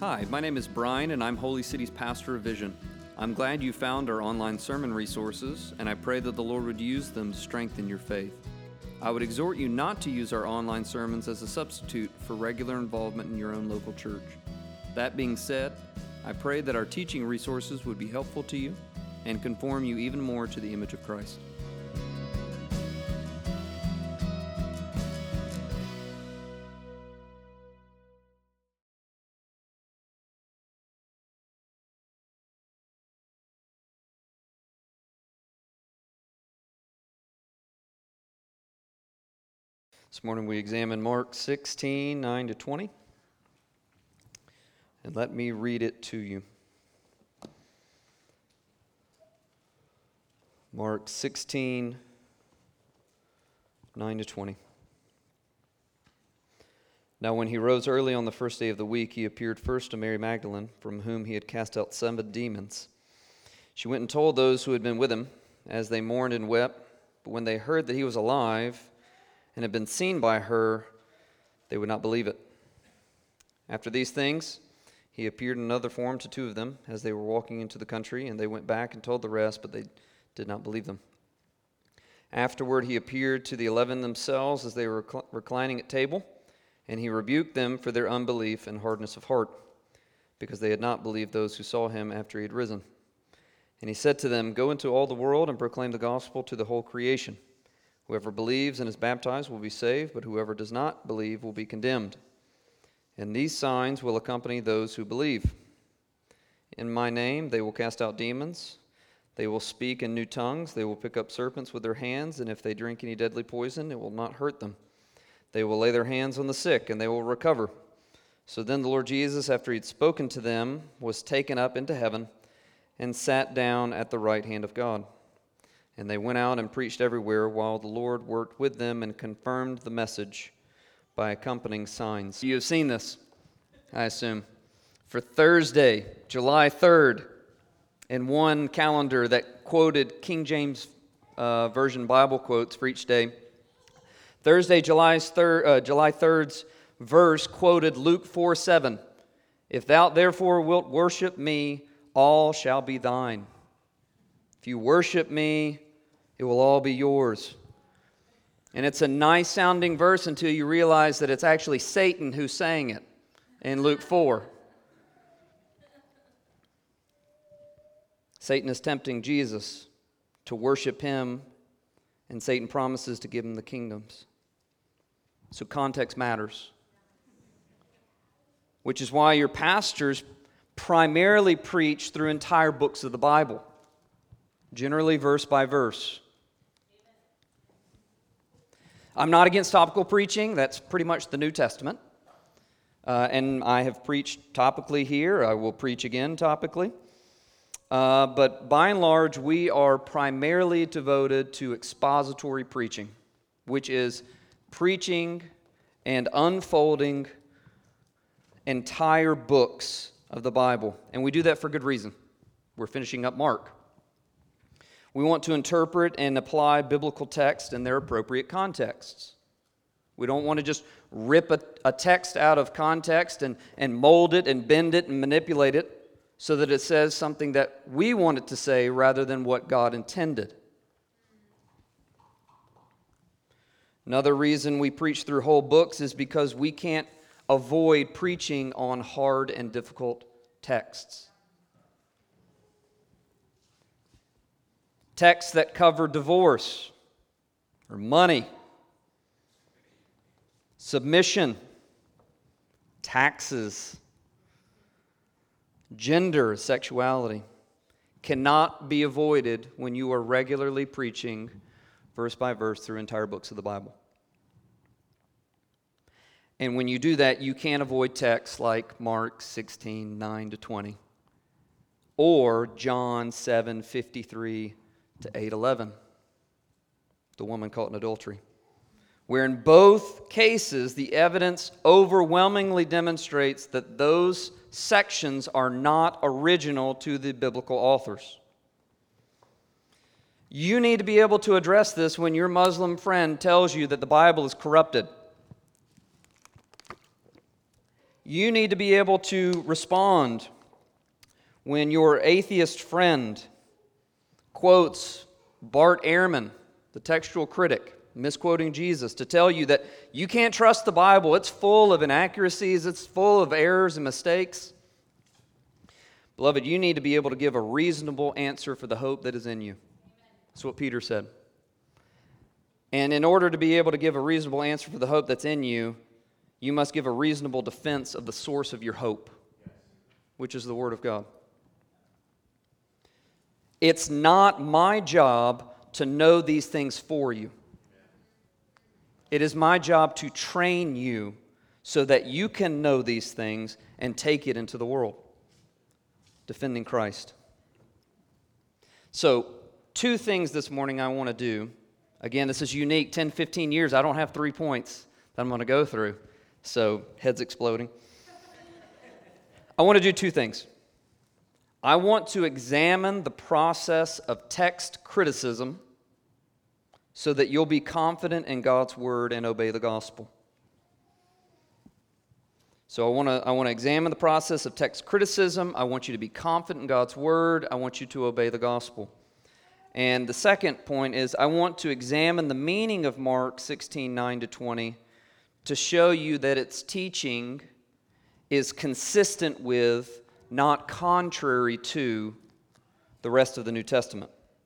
Hi, my name is Brian, and I'm Holy City's pastor of Vision. I'm glad you found our online sermon resources, and I pray that the Lord would use them to strengthen your faith. I would exhort you not to use our online sermons as a substitute for regular involvement in your own local church. That being said, I pray that our teaching resources would be helpful to you and conform you even more to the image of Christ. This morning we examine Mark 16, 9 to 20. And let me read it to you. Mark 16, 9 to 20. Now when he rose early on the first day of the week, he appeared first to Mary Magdalene, from whom he had cast out 7 demons. She went and told those who had been with him, as they mourned and wept. But when they heard that he was alive and had been seen by her, they would not believe it. After these things, he appeared in another form to 2 of them, as they were walking into the country, and they went back and told the rest, but they did not believe them. Afterward, he appeared to the 11 themselves as they were reclining at table, and he rebuked them for their unbelief and hardness of heart, because they had not believed those who saw him after he had risen. And he said to them, "Go into all the world and proclaim the gospel to the whole creation. Whoever believes and is baptized will be saved, but whoever does not believe will be condemned. And these signs will accompany those who believe. In my name they will cast out demons. They will speak in new tongues. They will pick up serpents with their hands, and if they drink any deadly poison, it will not hurt them. They will lay their hands on the sick, and they will recover." So then the Lord Jesus, after he had spoken to them, was taken up into heaven and sat down at the right hand of God. And they went out and preached everywhere, while the Lord worked with them and confirmed the message by accompanying signs. You have seen this, I assume. For Thursday, July 3rd, in one calendar that quoted King James Version Bible quotes for each day, Thursday, July 3rd's verse quoted Luke 4:7. "If thou therefore wilt worship me, all shall be thine." If you worship me, it will all be yours. And it's a nice sounding verse until you realize that it's actually Satan who's saying it in Luke 4. Satan is tempting Jesus to worship him, and Satan promises to give him the kingdoms. So context matters. Which is why your pastors primarily preach through entire books of the Bible, generally verse by verse. I'm not against topical preaching. That's pretty much the New Testament. And I have preached topically here. I will preach again topically. But by and large, we are primarily devoted to expository preaching, which is preaching and unfolding entire books of the Bible. And we do that for good reason. We're finishing up Mark. We want to interpret and apply biblical text in their appropriate contexts. We don't want to just rip a text out of context and mold it and bend it and manipulate it so that it says something that we want it to say rather than what God intended. Another reason we preach through whole books is because we can't avoid preaching on hard and difficult texts. Texts that cover divorce or money, submission, taxes, gender, sexuality cannot be avoided when you are regularly preaching verse by verse through entire books of the Bible. And when you do that, you can't avoid texts like Mark 16, 9 to 20 or John 7, 53 to 8:11, the woman caught in adultery, where in both cases the evidence overwhelmingly demonstrates that those sections are not original to the biblical authors. You need to be able to address this when your Muslim friend tells you that the Bible is corrupted. You need to be able to respond when your atheist friend quotes Bart Ehrman, the textual critic, misquoting Jesus, to tell you that you can't trust the Bible. It's full of inaccuracies. It's full of errors and mistakes. Beloved, you need to be able to give a reasonable answer for the hope that is in you. That's what Peter said. And in order to be able to give a reasonable answer for the hope that's in you, you must give a reasonable defense of the source of your hope, which is the Word of God. It's not my job to know these things for you. It is my job to train you so that you can know these things and take it into the world. Defending Christ. So, 2 things this morning I want to do. Again, this is unique. 10, 15 years, I don't have 3 points that I'm going to go through. So, heads exploding. I want to do 2 things. I want to examine the process of text criticism so that you'll be confident in God's Word and obey the gospel. So I want to examine the process of text criticism. I want you to be confident in God's Word. I want you to obey the gospel. And the second point is I want to examine the meaning of Mark 16:9-20 to show you that its teaching is consistent with, not contrary to, the rest of the New Testament.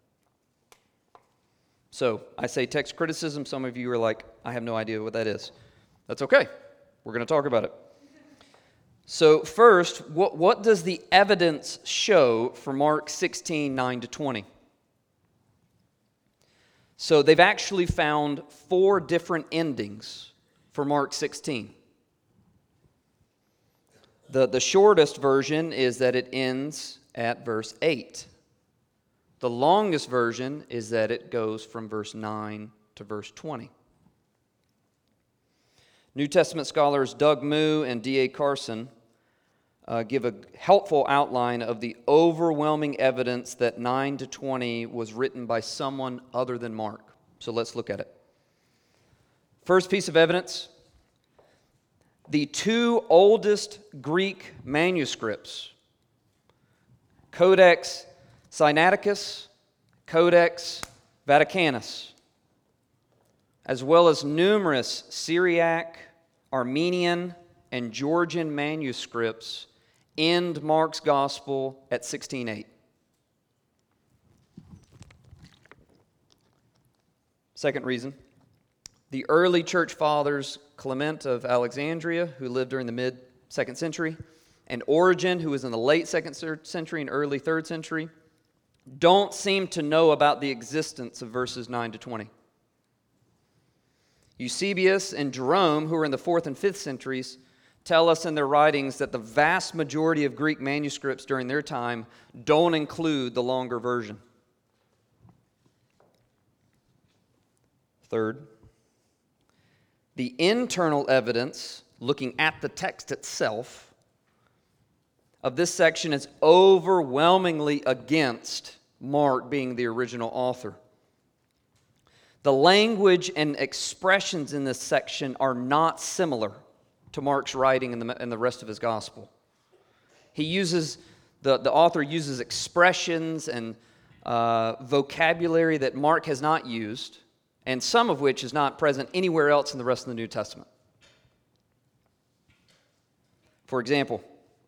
So I say text criticism. Some of you are like, I have no idea what that is. That's okay. We're going to talk about it. So first, what does the evidence show for Mark 16:9-20? So they've actually found 4 different endings for Mark 16. The shortest version is that it ends at verse 8. The longest version is that it goes from verse 9 to verse 20. New Testament scholars Doug Moo and D.A. Carson give a helpful outline of the overwhelming evidence that 9-20 was written by someone other than Mark. So let's look at it. First piece of evidence, the 2 oldest Greek manuscripts, Codex Sinaiticus, Codex Vaticanus, as well as numerous Syriac, Armenian, and Georgian manuscripts end Mark's gospel at 16:8. Second reason, the early church fathers, Clement of Alexandria, who lived during the mid-2nd century, and Origen, who was in the late 2nd century and early 3rd century, don't seem to know about the existence of verses 9-20. Eusebius and Jerome, who were in the 4th and 5th centuries, tell us in their writings that the vast majority of Greek manuscripts during their time don't include the longer version. Third, the internal evidence, looking at the text itself, of this section is overwhelmingly against Mark being the original author. The language and expressions in this section are not similar to Mark's writing in the rest of his gospel. The author uses expressions and vocabulary that Mark has not used, and some of which is not present anywhere else in the rest of the New Testament. For example,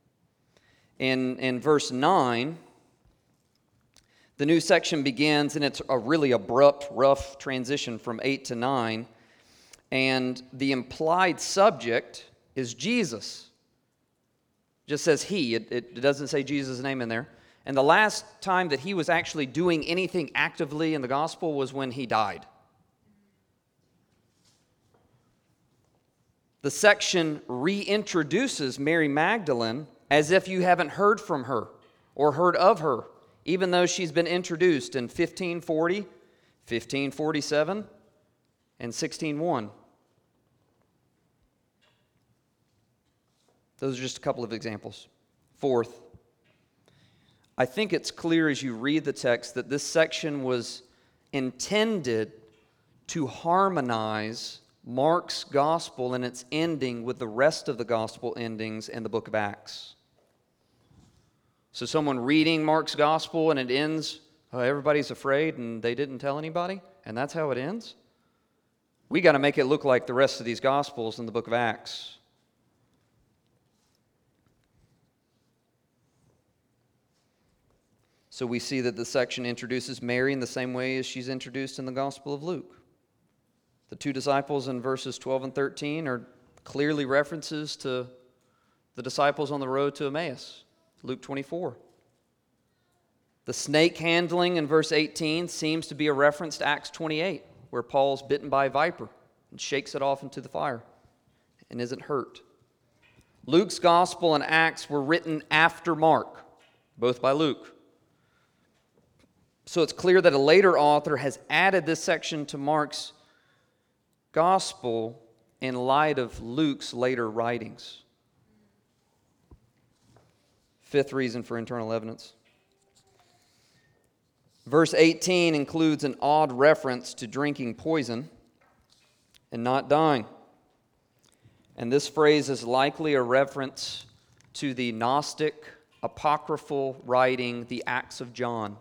in verse 9, the new section begins, and it's a really abrupt, rough transition from 8 to 9, and the implied subject is Jesus. It just says he. It doesn't say Jesus' name in there. And the last time that he was actually doing anything actively in the gospel was when he died. The section reintroduces Mary Magdalene as if you haven't heard from her or heard of her, even though she's been introduced in 1540, 1547, and 16:1. Those are just a couple of examples. Fourth, I think it's clear as you read the text that this section was intended to harmonize Mark's gospel and its ending with the rest of the gospel endings in the book of Acts. So someone reading Mark's gospel and it ends, oh, everybody's afraid and they didn't tell anybody, and that's how it ends? We got to make it look like the rest of these gospels in the book of Acts. So we see that this section introduces Mary in the same way as she's introduced in the Gospel of Luke. The two disciples in verses 12 and 13 are clearly references to the disciples on the road to Emmaus, Luke 24. The snake handling in verse 18 seems to be a reference to Acts 28, where Paul's bitten by a viper and shakes it off into the fire and isn't hurt. Luke's Gospel and Acts were written after Mark, both by Luke. So it's clear that a later author has added this section to Mark's Gospel in light of Luke's later writings. Fifth reason for internal evidence. Verse 18 includes an odd reference to drinking poison and not dying. And this phrase is likely a reference to the Gnostic apocryphal writing, the Acts of John,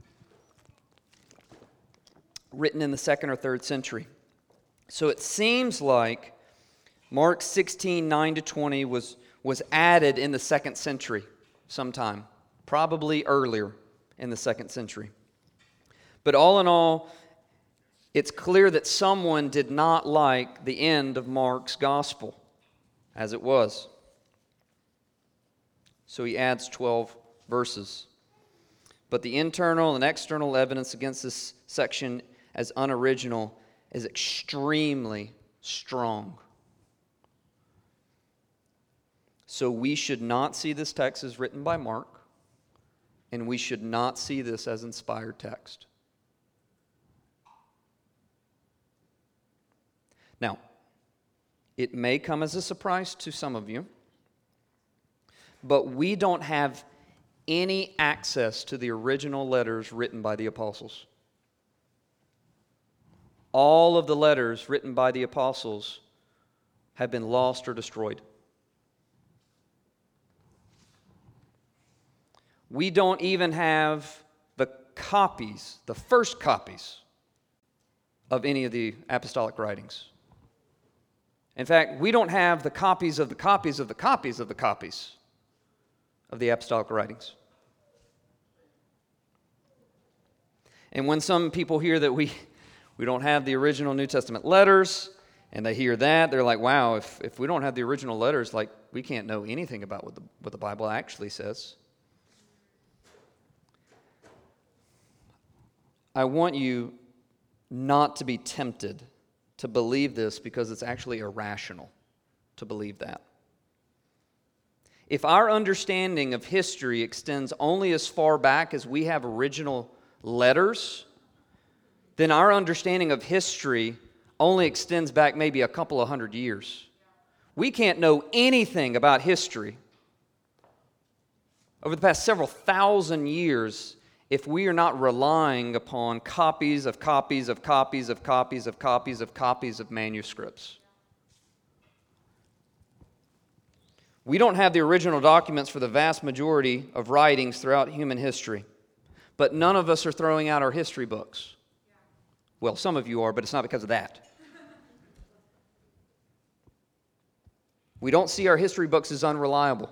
written in the 2nd or 3rd century. So it seems like Mark 16, 9-20 was added in the 2nd century sometime, probably earlier in the 2nd century. But all in all, it's clear that someone did not like the end of Mark's gospel as it was. So he adds 12 verses. But the internal and external evidence against this section as unoriginal is extremely strong. So we should not see this text as written by Mark, and we should not see this as inspired text. Now, it may come as a surprise to some of you, but we don't have any access to the original letters written by the apostles. All of the letters written by the apostles have been lost or destroyed. We don't even have the copies, the first copies of any of the apostolic writings. In fact, we don't have the copies of the copies of the copies of the copies of the apostolic writings. And when some people hear that we don't have the original New Testament letters, and they hear that, they're like, wow, if we don't have the original letters, like, we can't know anything about what the Bible actually says. I want you not to be tempted to believe this because it's actually irrational to believe that. If our understanding of history extends only as far back as we have original letters, then our understanding of history only extends back maybe a couple of hundred years. We can't know anything about history over the past several thousand years if we are not relying upon copies of copies of copies of copies of copies of copies of manuscripts. We don't have the original documents for the vast majority of writings throughout human history, but none of us are throwing out our history books. Well, some of you are, but it's not because of that. We don't see our history books as unreliable.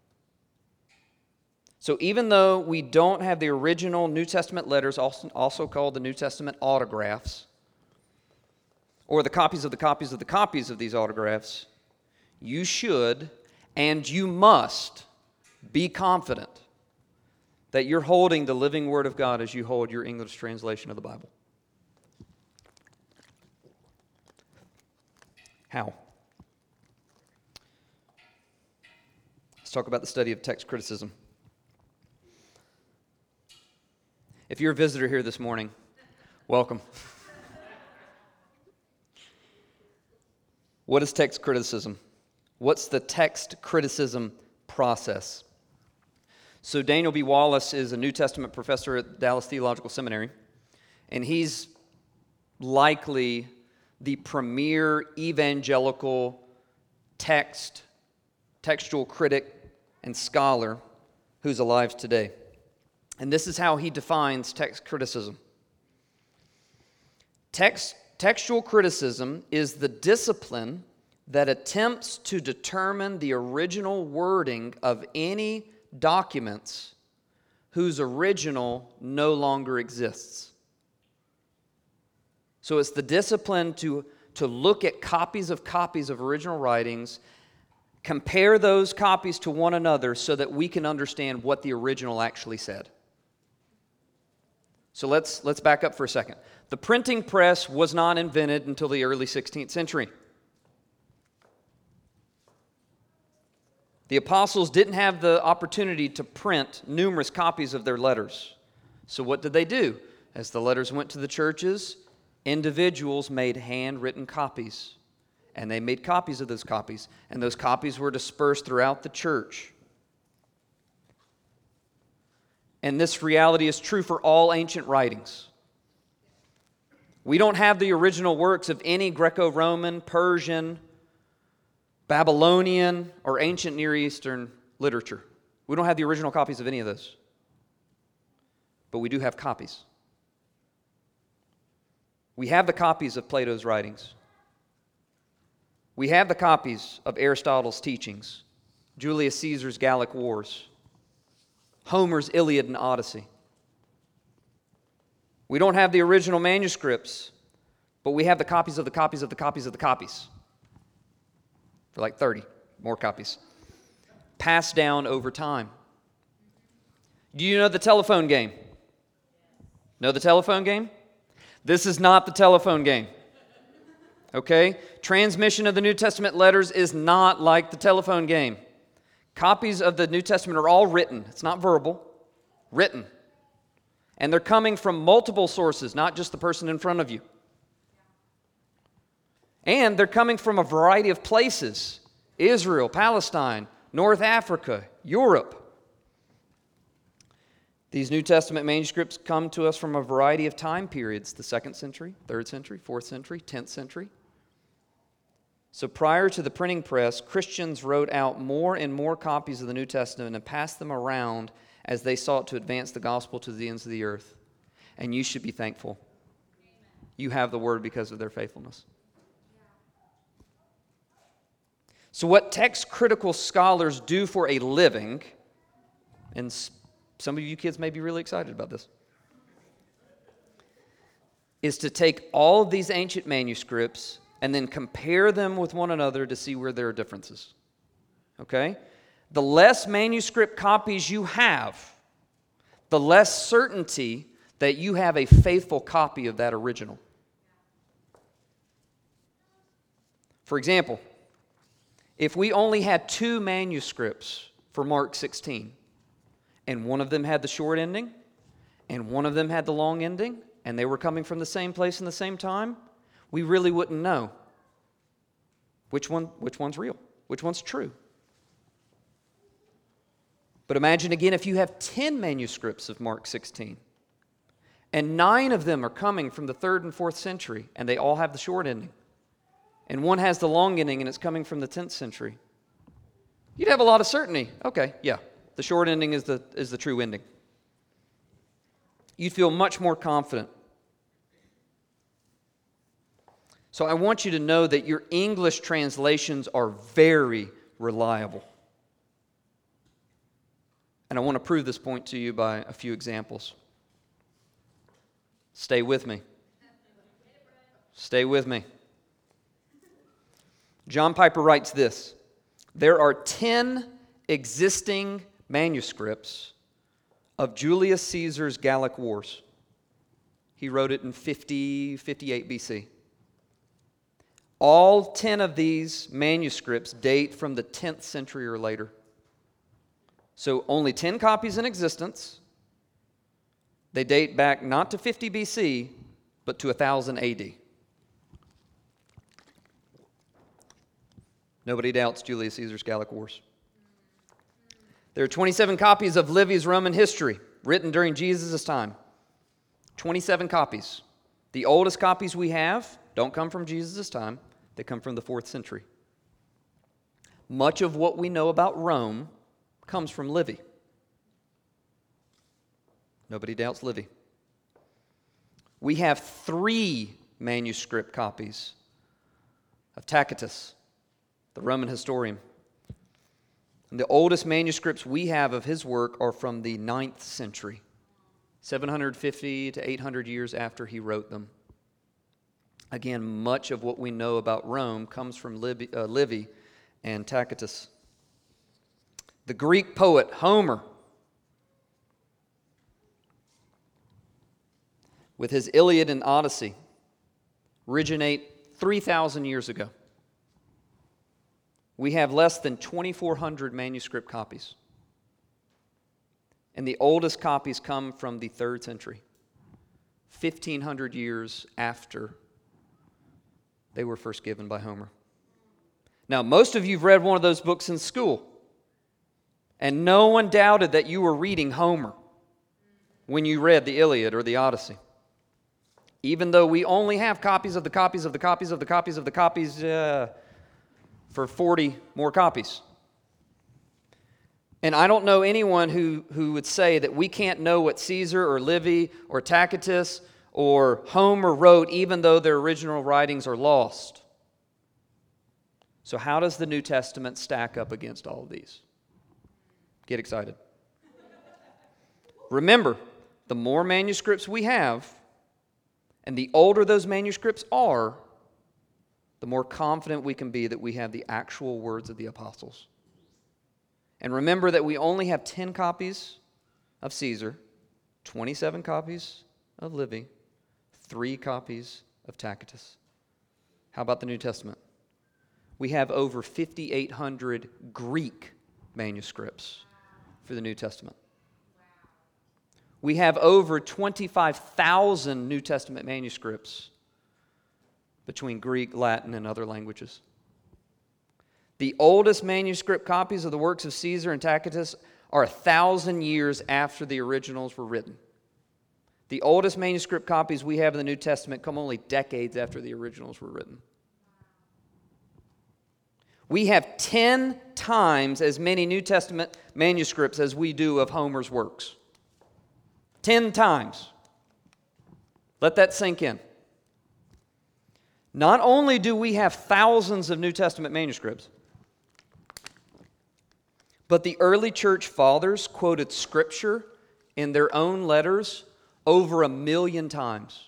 So even though we don't have the original New Testament letters, also called the New Testament autographs, or the copies of the copies of the copies of these autographs, you should and you must be confident that you're holding the living Word of God as you hold your English translation of the Bible. How? Let's talk about the study of text criticism. If you're a visitor here this morning, welcome. What is text criticism? What's the text criticism process? So Daniel B. Wallace is a New Testament professor at Dallas Theological Seminary, and he's likely the premier evangelical textual critic and scholar who's alive today. And this is how he defines text criticism. Textual criticism is the discipline that attempts to determine the original wording of any documents whose original no longer exists. So it's the discipline to look at copies of original writings, compare those copies to one another so that we can understand what the original actually said. So let's back up for a second. The printing press was not invented until the early 16th century. The apostles didn't have the opportunity to print numerous copies of their letters. So what did they do? As the letters went to the churches, individuals made handwritten copies. And they made copies of those copies. And those copies were dispersed throughout the church. And this reality is true for all ancient writings. We don't have the original works of any Greco-Roman, Persian, Babylonian, or ancient Near Eastern literature. We don't have the original copies of any of those. But we do have copies. We have the copies of Plato's writings. We have the copies of Aristotle's teachings, Julius Caesar's Gallic Wars, Homer's Iliad and Odyssey. We don't have the original manuscripts, but we have the copies of the copies of the copies of the copies. For like 30 more copies. Passed down over time. Do you know the telephone game? Know the telephone game? This is not the telephone game. Okay? Transmission of the New Testament letters is not like the telephone game. Copies of the New Testament are all written. It's not verbal. Written. And they're coming from multiple sources, not just the person in front of you. And they're coming from a variety of places. Israel, Palestine, North Africa, Europe. These New Testament manuscripts come to us from a variety of time periods. The 2nd century, 3rd century, 4th century, 10th century. So prior to the printing press, Christians wrote out more and more copies of the New Testament and passed them around as they sought to advance the gospel to the ends of the earth. And you should be thankful. You have the word because of their faithfulness. So what text critical scholars do for a living, and some of you kids may be really excited about this, is to take all of these ancient manuscripts and then compare them with one another to see where there are differences. Okay? The less manuscript copies you have, the less certainty that you have a faithful copy of that original. For example, if we only had 2 manuscripts for Mark 16, and one of them had the short ending, and one of them had the long ending, and they were coming from the same place in the same time, we really wouldn't know which one's real, which one's true. But imagine again if you have 10 manuscripts of Mark 16, and 9 of them are coming from the 3rd and 4th century, and they all have the short ending, and one has the long ending, and it's coming from the 10th century. You'd have a lot of certainty. Okay, yeah, the short ending is the true ending. You'd feel much more confident. So I want you to know that your English translations are very reliable. And I want to prove this point to you by a few examples. Stay with me. Stay with me. John Piper writes this: there are 10 existing manuscripts of Julius Caesar's Gallic Wars. He wrote it in 58 BC. All 10 of these manuscripts date from the 10th century or later. So only 10 copies in existence. They date back not to 50 BC, but to 1000 AD. Nobody doubts Julius Caesar's Gallic Wars. There are 27 copies of Livia's Roman history written during Jesus' time. 27 copies. The oldest copies we have don't come from Jesus' time. They come from the 4th century. Much of what we know about Rome comes from Livy. Nobody doubts Livy. We have 3 manuscript copies of Tacitus, the Roman historian. And the oldest manuscripts we have of his work are from the 9th century, 750 to 800 years after he wrote them. Again, much of what we know about Rome comes from Livy and Tacitus. The Greek poet Homer, with his Iliad and Odyssey, originate 3,000 years ago. We have less than 2,400 manuscript copies. And the oldest copies come from the 3rd century, 1,500 years after they were first given by Homer. Now, most of you have read one of those books in school, and no one doubted that you were reading Homer when you read the Iliad or the Odyssey. Even though we only have copies of the copies of the copies of the copies of the copies for 40 more copies. And I don't know anyone who would say that we can't know what Caesar or Livy or Tacitus or Homer wrote, even though their original writings are lost. So how does the New Testament stack up against all of these? Get excited. Remember, the more manuscripts we have, and the older those manuscripts are, the more confident we can be that we have the actual words of the apostles. And remember that we only have 10 copies of Caesar, 27 copies of Livy, 3 copies of Tacitus. How about the New Testament? We have over 5,800 Greek manuscripts for the New Testament. We have over 25,000 New Testament manuscripts between Greek, Latin, and other languages. The oldest manuscript copies of the works of Caesar and Tacitus are 1,000 years after the originals were written. The oldest manuscript copies we have of the New Testament come only decades after the originals were written. We have 10 times as many New Testament manuscripts as we do of Homer's works. 10 times. Let that sink in. Not only do we have thousands of New Testament manuscripts, but the early church fathers quoted Scripture in their own letters over 1 million times.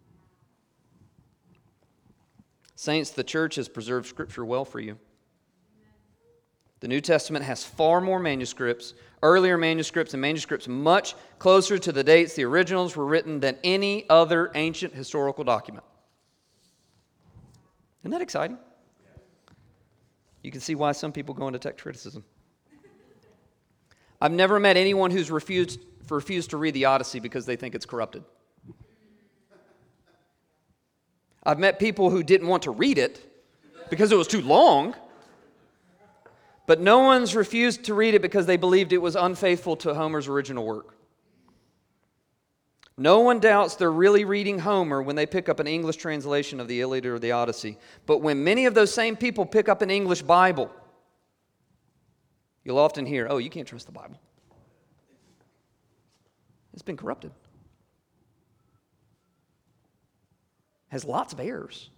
Saints, the church has preserved Scripture well for you. The New Testament has far more manuscripts, earlier manuscripts, and manuscripts much closer to the dates the originals were written than any other ancient historical document. Isn't that exciting? You can see why some people go into text criticism. I've never met anyone who's refused to read the Odyssey because they think it's corrupted. I've met people who didn't want to read it because it was too long. But no one's refused to read it because they believed it was unfaithful to Homer's original work. No one doubts they're really reading Homer when they pick up an English translation of the Iliad or the Odyssey. But when many of those same people pick up an English Bible, you'll often hear, "Oh, you can't trust the Bible. It's been corrupted. Has lots of errors."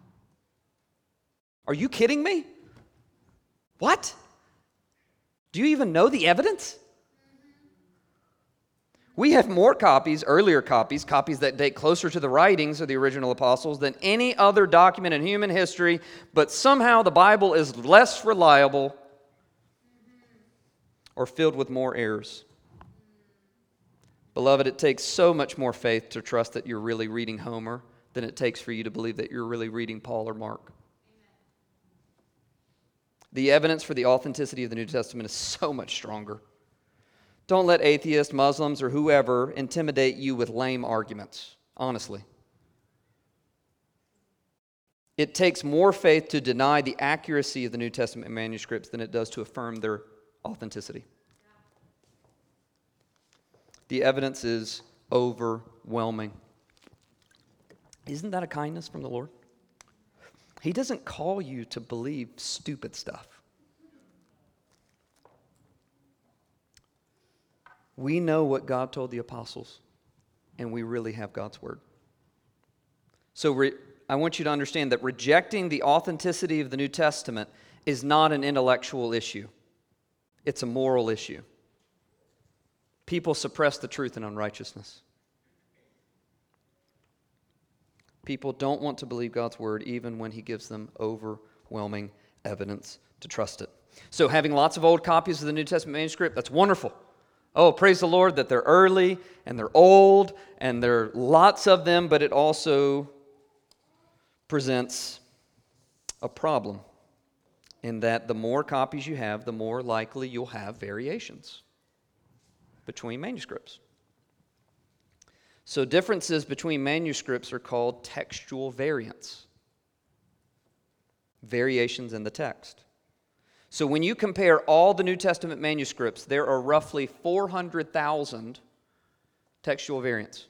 Are you kidding me? What? Do you even know the evidence? We have more copies, earlier copies that date closer to the writings of the original apostles than any other document in human history, but somehow the Bible is less reliable or filled with more errors. Beloved, it takes so much more faith to trust that you're really reading Homer than it takes for you to believe that you're really reading Paul or Mark. The evidence for the authenticity of the New Testament is so much stronger. Don't let atheists, Muslims, or whoever intimidate you with lame arguments, honestly. It takes more faith to deny the accuracy of the New Testament manuscripts than it does to affirm their authenticity. The evidence is overwhelming. Isn't that a kindness from the Lord? He doesn't call you to believe stupid stuff. We know what God told the apostles, and we really have God's word. So I want you to understand that rejecting the authenticity of the New Testament is not an intellectual issue. It's a moral issue. People suppress the truth in unrighteousness. People don't want to believe God's word even when he gives them overwhelming evidence to trust it. So having lots of old copies of the New Testament manuscript, that's wonderful. Oh, praise the Lord that they're early and they're old and there are lots of them, but it also presents a problem in that the more copies you have, the more likely you'll have variations between manuscripts. So differences between manuscripts are called textual variants. Variations in the text. So when you compare all the New Testament manuscripts, there are roughly 400,000 textual variants.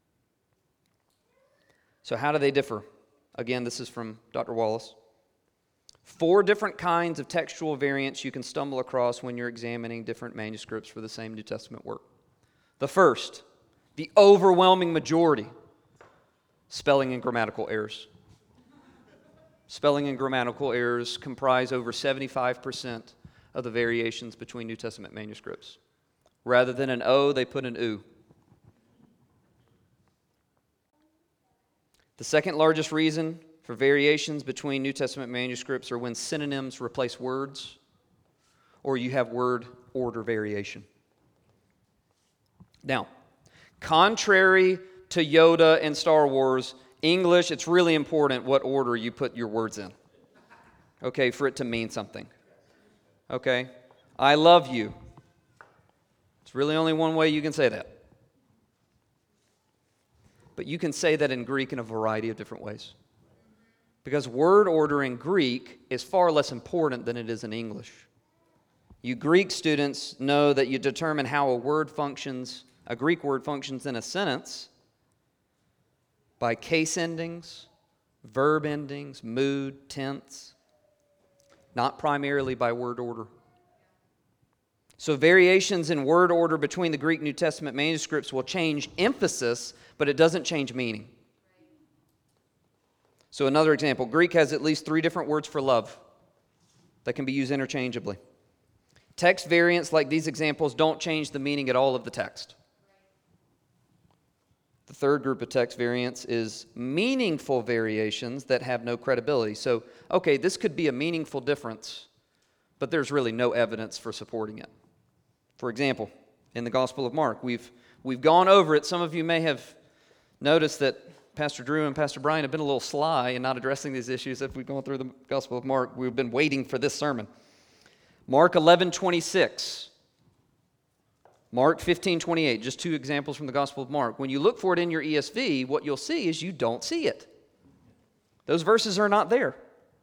So how do they differ? Again, this is from Dr. Wallace. 4 different kinds of textual variants you can stumble across when you're examining different manuscripts for the same New Testament work. The first, the overwhelming majority, spelling and grammatical errors. Spelling and grammatical errors comprise over 75% of the variations between New Testament manuscripts. Rather than an O, they put an U. The second largest reason for variations between New Testament manuscripts are when synonyms replace words or you have word order variation. Now, contrary to Yoda and Star Wars, English, it's really important what order you put your words in, okay, for it to mean something. Okay? I love you. It's really only one way you can say that. But you can say that in Greek in a variety of different ways. Because word order in Greek is far less important than it is in English. You Greek students know that you determine how a Greek word functions in a sentence by case endings, verb endings, mood, tense, not primarily by word order. So variations in word order between the Greek New Testament manuscripts will change emphasis, but it doesn't change meaning. So another example, Greek has at least 3 different words for love that can be used interchangeably. Text variants like these examples don't change the meaning at all of the text. The third group of text variants is meaningful variations that have no credibility. So, okay, this could be a meaningful difference, but there's really no evidence for supporting it. For example, in the Gospel of Mark, we've gone over it. Some of you may have noticed that Pastor Drew and Pastor Brian have been a little sly in not addressing these issues as we've gone through the Gospel of Mark. We've been waiting for this sermon. Mark 11:26. Mark 15:28, just 2 examples from the Gospel of Mark. When you look for it in your ESV, what you'll see is you don't see it. Those verses are not there.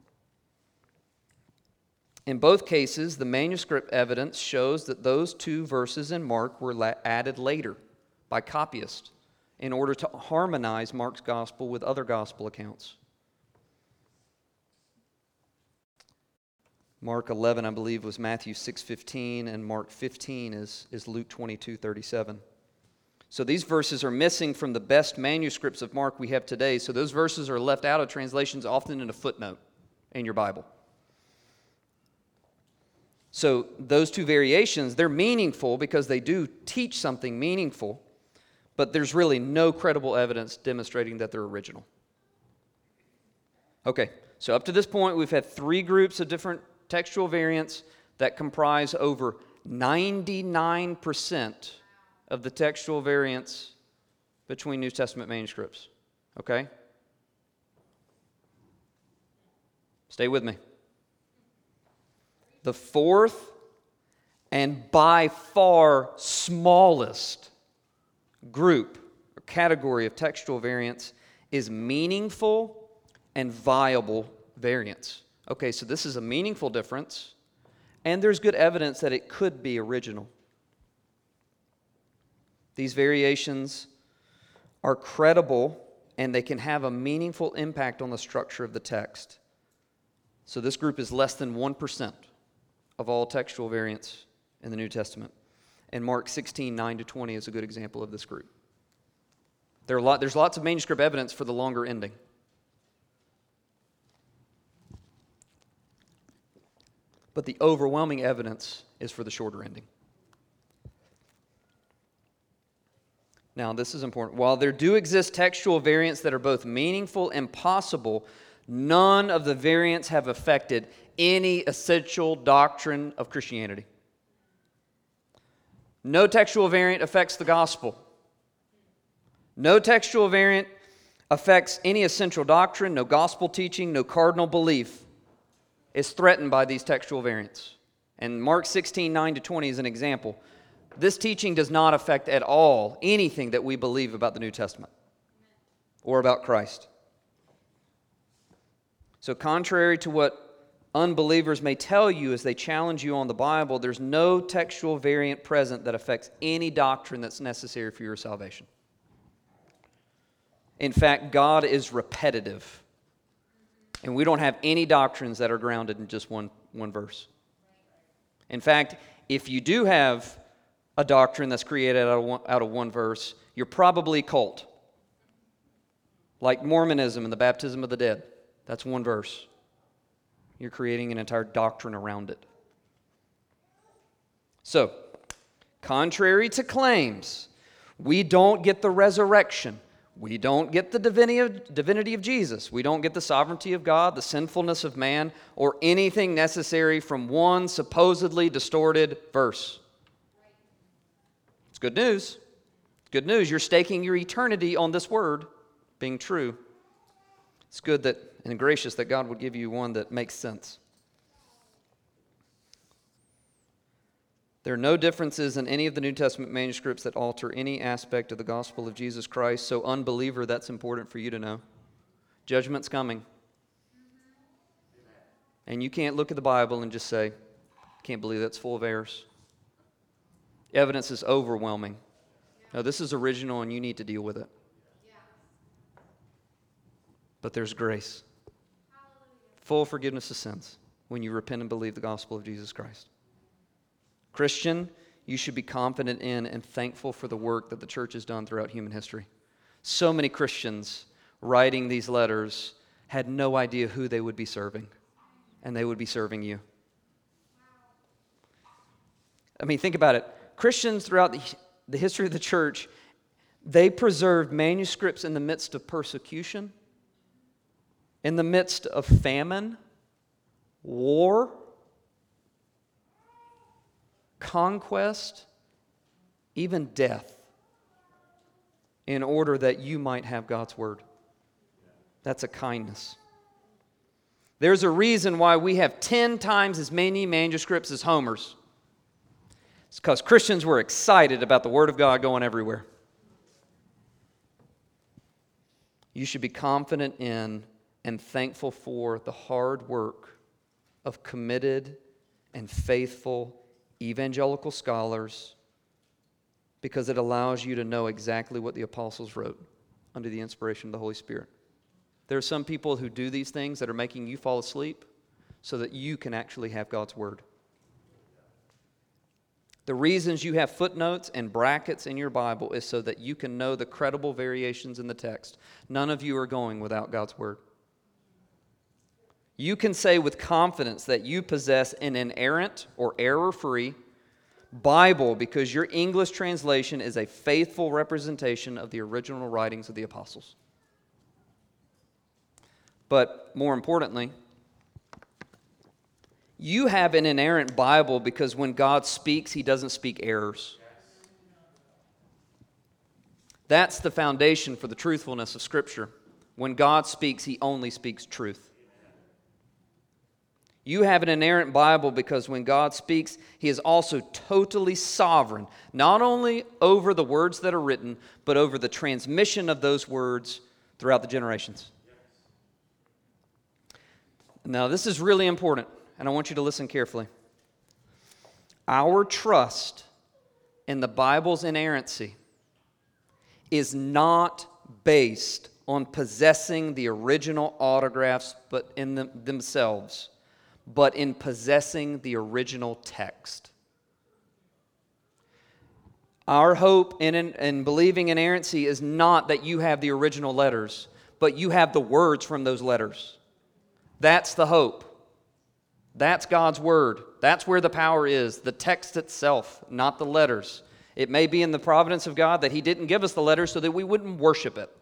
In both cases, the manuscript evidence shows that those 2 verses in Mark were added later by copyists in order to harmonize Mark's gospel with other gospel accounts. Mark 11, I believe, was Matthew 6:15, and Mark 15 is Luke 22:37. So these verses are missing from the best manuscripts of Mark we have today. So those verses are left out of translations, often in a footnote in your Bible. So those 2 variations, they're meaningful because they do teach something meaningful, but there's really no credible evidence demonstrating that they're original. Okay, so up to this point, we've had 3 groups of different textual variants that comprise over 99% of the textual variants between New Testament manuscripts. Okay? Stay with me. The fourth and by far smallest group or category of textual variants is meaningful and viable variants. Okay, so this is a meaningful difference, and there's good evidence that it could be original. These variations are credible and they can have a meaningful impact on the structure of the text. So this group is less than 1% of all textual variants in the New Testament. And Mark 16, 9-20 is a good example of this group. There's lots of manuscript evidence for the longer ending. But the overwhelming evidence is for the shorter ending. Now, this is important. While there do exist textual variants that are both meaningful and possible, none of the variants have affected any essential doctrine of Christianity. No textual variant affects the gospel. No textual variant affects any essential doctrine, no gospel teaching, no cardinal belief is threatened by these textual variants. And Mark 16, 9-20 is an example. This teaching does not affect at all anything that we believe about the New Testament or about Christ. So contrary to what unbelievers may tell you as they challenge you on the Bible, there's no textual variant present that affects any doctrine that's necessary for your salvation. In fact, God is repetitive. And we don't have any doctrines that are grounded in just one verse. In fact, if you do have a doctrine that's created out of one verse, you're probably a cult. Like Mormonism and the baptism of the dead. That's one verse. You're creating an entire doctrine around it. So, contrary to claims, we don't get the resurrection. We don't get the divinity of Jesus. We don't get the sovereignty of God, the sinfulness of man, or anything necessary from one supposedly distorted verse. It's good news. Good news. You're staking your eternity on this word being true. It's good that and gracious that God would give you one that makes sense. There are no differences in any of the New Testament manuscripts that alter any aspect of the gospel of Jesus Christ. So, unbeliever, that's important for you to know. Judgment's coming. And you can't look at the Bible and just say, can't believe that's full of errors. Evidence is overwhelming. No, this is original and you need to deal with it. But there's grace. Full forgiveness of sins when you repent and believe the gospel of Jesus Christ. Christian, you should be confident in and thankful for the work that the church has done throughout human history. So many Christians writing these letters had no idea who they would be serving, and they would be serving you. I mean, think about it. Christians throughout the history of the church, they preserved manuscripts in the midst of persecution, in the midst of famine, war, conquest, even death, in order that you might have God's word. That's a kindness. There's a reason why we have 10 times as many manuscripts as Homer's. It's because Christians were excited about the word of God going everywhere. You should be confident in and thankful for the hard work of committed and faithful evangelical scholars, because it allows you to know exactly what the apostles wrote under the inspiration of the Holy Spirit. There are some people who do these things that are making you fall asleep so that you can actually have God's word. The reasons you have footnotes and brackets in your Bible is so that you can know the credible variations in the text. None of you are going without God's word. You can say with confidence that you possess an inerrant or error-free Bible because your English translation is a faithful representation of the original writings of the apostles. But more importantly, you have an inerrant Bible because when God speaks, He doesn't speak errors. That's the foundation for the truthfulness of Scripture. When God speaks, He only speaks truth. You have an inerrant Bible because when God speaks, He is also totally sovereign, not only over the words that are written, but over the transmission of those words throughout the generations. Now, this is really important, and I want you to listen carefully. Our trust in the Bible's inerrancy is not based on possessing the original autographs, but in themselves, but in possessing the original text. Our hope in believing in inerrancy is not that you have the original letters, but you have the words from those letters. That's the hope. That's God's word. That's where the power is, the text itself, not the letters. It may be in the providence of God that He didn't give us the letters so that we wouldn't worship it.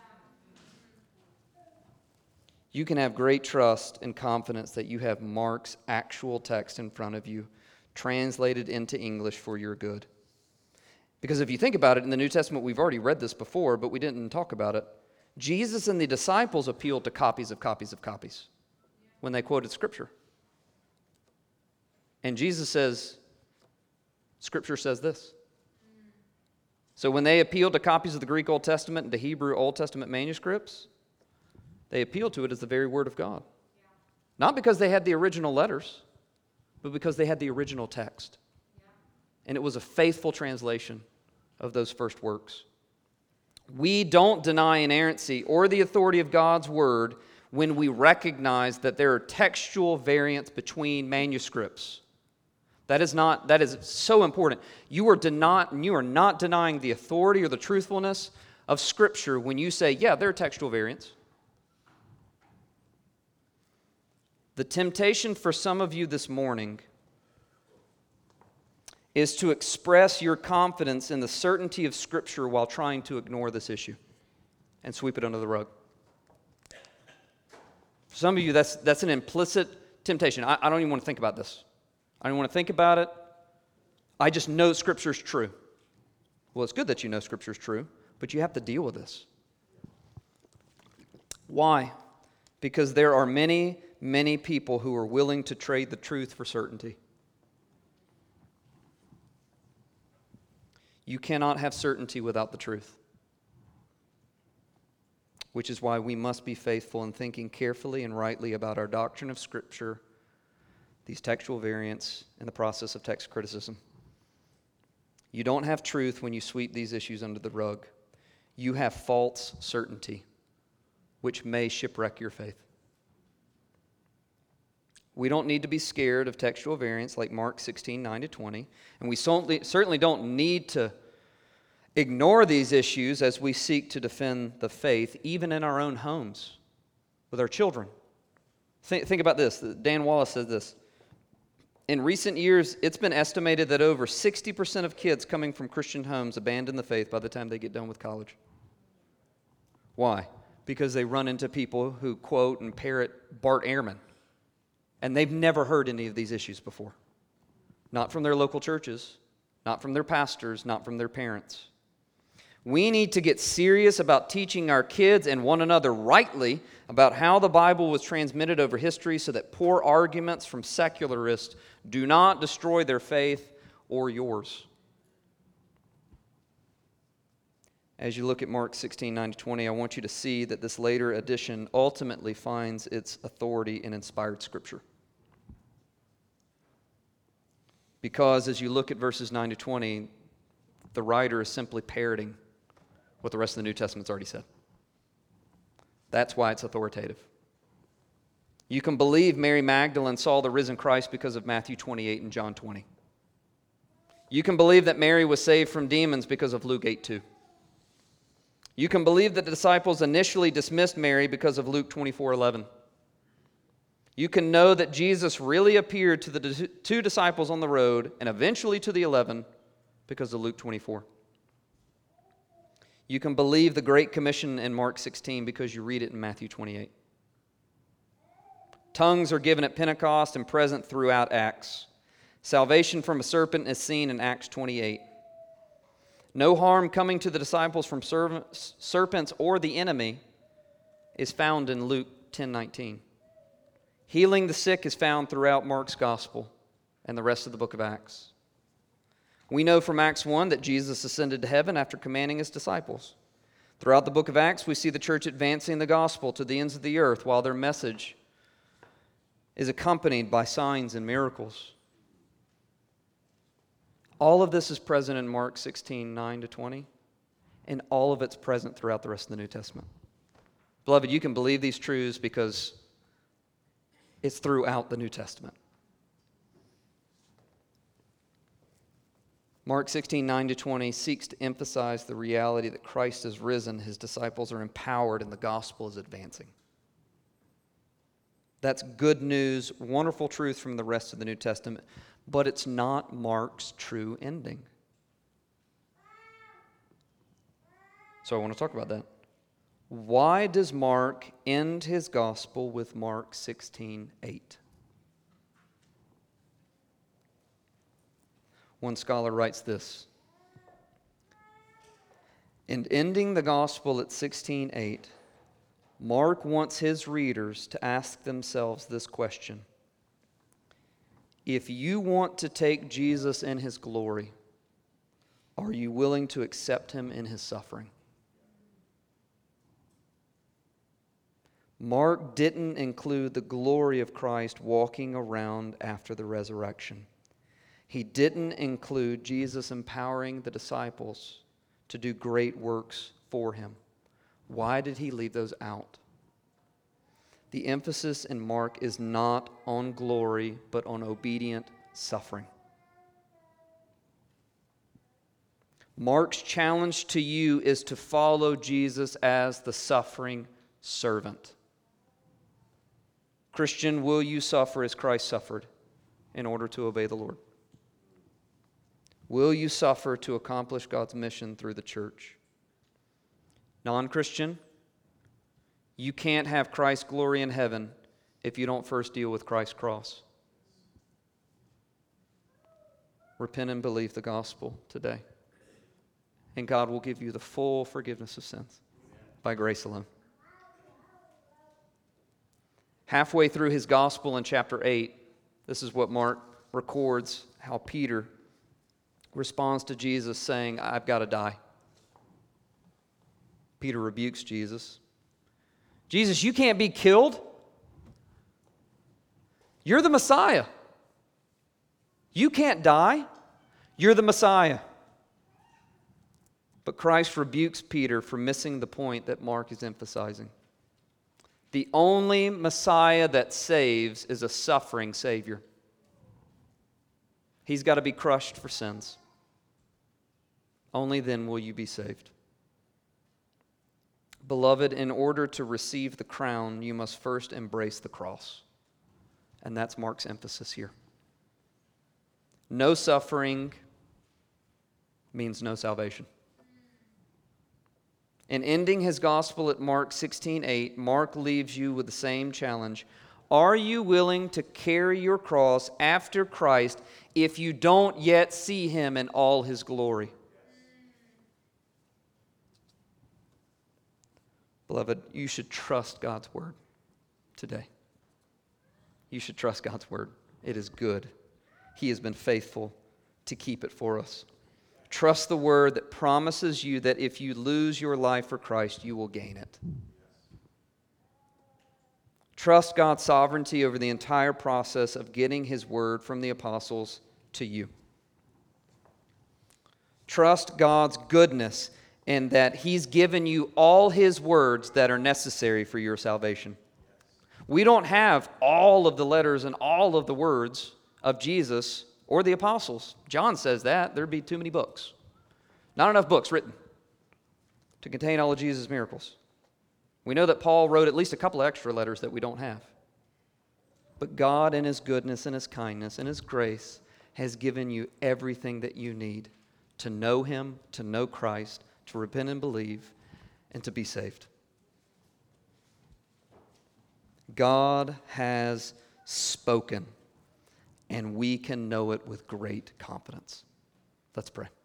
You can have great trust and confidence that you have Mark's actual text in front of you, translated into English for your good. Because if you think about it, in the New Testament, we've already read this before, but we didn't talk about it. Jesus and the disciples appealed to copies of copies of copies when they quoted Scripture. And Jesus says, Scripture says this. So when they appealed to copies of the Greek Old Testament and the Hebrew Old Testament manuscripts, they appealed to it as the very Word of God. Not because they had the original letters, but because they had the original text. And it was a faithful translation of those first works. We don't deny inerrancy or the authority of God's Word when we recognize that there are textual variants between manuscripts. That is so important. You are not denying the authority or the truthfulness of Scripture when you say, yeah, there are textual variants. The temptation for some of you this morning is to express your confidence in the certainty of Scripture while trying to ignore this issue and sweep it under the rug. For some of you, that's an implicit temptation. I don't even want to think about this. I don't want to think about it. I just know Scripture is true. Well, it's good that you know Scripture is true, but you have to deal with this. Why? Because there are many, many people who are willing to trade the truth for certainty. You cannot have certainty without the truth, which is why we must be faithful in thinking carefully and rightly about our doctrine of Scripture, these textual variants, and the process of text criticism. You don't have truth when you sweep these issues under the rug. You have false certainty, which may shipwreck your faith. We don't need to be scared of textual variants like Mark 16, 9-20, and we certainly don't need to ignore these issues as we seek to defend the faith, even in our own homes, with our children. Think about this. Dan Wallace says this. In recent years, it's been estimated that over 60% of kids coming from Christian homes abandon the faith by the time they get done with college. Why? Because they run into people who quote and parrot Bart Ehrman, and they've never heard any of these issues before. Not from their local churches, not from their pastors, not from their parents. We need to get serious about teaching our kids and one another rightly about how the Bible was transmitted over history so that poor arguments from secularists do not destroy their faith or yours. As you look at Mark 16, 9-20, I want you to see that this later edition ultimately finds its authority in inspired Scripture. Because as you look at verses 9-20, the writer is simply parroting what the rest of the New Testament's already said. That's why it's authoritative. You can believe Mary Magdalene saw the risen Christ because of Matthew 28 and John 20. You can believe that Mary was saved from demons because of Luke 8:2. You can believe that the disciples initially dismissed Mary because of Luke 24:11. You can know that Jesus really appeared to the two disciples on the road and eventually to the 11 because of Luke 24. You can believe the Great Commission in Mark 16 because you read it in Matthew 28. Tongues are given at Pentecost and present throughout Acts. Salvation from a serpent is seen in Acts 28. No harm coming to the disciples from serpents or the enemy is found in Luke 10:19. Healing the sick is found throughout Mark's gospel and the rest of the book of Acts. We know from Acts 1 that Jesus ascended to heaven after commanding his disciples. Throughout the book of Acts, we see the church advancing the gospel to the ends of the earth while their message is accompanied by signs and miracles. All of this is present in Mark 16, 9-20, and all of it's present throughout the rest of the New Testament. Beloved, you can believe these truths because it's throughout the New Testament. Mark 16:9-20 seeks to emphasize the reality that Christ is risen, his disciples are empowered, and the gospel is advancing. That's good news, wonderful truth from the rest of the New Testament, but it's not Mark's true ending. So I want to talk about that. Why does Mark end his gospel with Mark 16:8? One scholar writes this: in ending the gospel at 16:8, Mark wants his readers to ask themselves this question: if you want to take Jesus in his glory, are you willing to accept him in his suffering? Mark didn't include the glory of Christ walking around after the resurrection. He didn't include Jesus empowering the disciples to do great works for him. Why did he leave those out? The emphasis in Mark is not on glory, but on obedient suffering. Mark's challenge to you is to follow Jesus as the suffering servant. Christian, will you suffer as Christ suffered in order to obey the Lord? Will you suffer to accomplish God's mission through the church? Non-Christian, you can't have Christ's glory in heaven if you don't first deal with Christ's cross. Repent and believe the gospel today, and God will give you the full forgiveness of sins by grace alone. Halfway through his gospel in chapter 8, this is what Mark records, how Peter responds to Jesus saying, I've got to die. Peter rebukes Jesus. Jesus, you can't be killed. You're the Messiah. You can't die. You're the Messiah. But Christ rebukes Peter for missing the point that Mark is emphasizing. The only Messiah that saves is a suffering Savior. He's got to be crushed for sins. Only then will you be saved. Beloved, in order to receive the crown, you must first embrace the cross. And that's Mark's emphasis here. No suffering means no salvation. In ending his gospel at Mark 16:8, Mark leaves you with the same challenge. Are you willing to carry your cross after Christ if you don't yet see him in all his glory? Beloved, you should trust God's word today. You should trust God's word. It is good. He has been faithful to keep it for us. Trust the word that promises you that if you lose your life for Christ, you will gain it. Trust God's sovereignty over the entire process of getting his word from the apostles to you. Trust God's goodness and that he's given you all his words that are necessary for your salvation. We don't have all of the letters and all of the words of Jesus or the apostles. John says that. There'd be too many books. Not enough books written to contain all of Jesus' miracles. We know that Paul wrote at least a couple of extra letters that we don't have. But God in his goodness and his kindness and his grace has given you everything that you need to know him, to know Christ, to repent and believe, and to be saved. God has spoken, and we can know it with great confidence. Let's pray.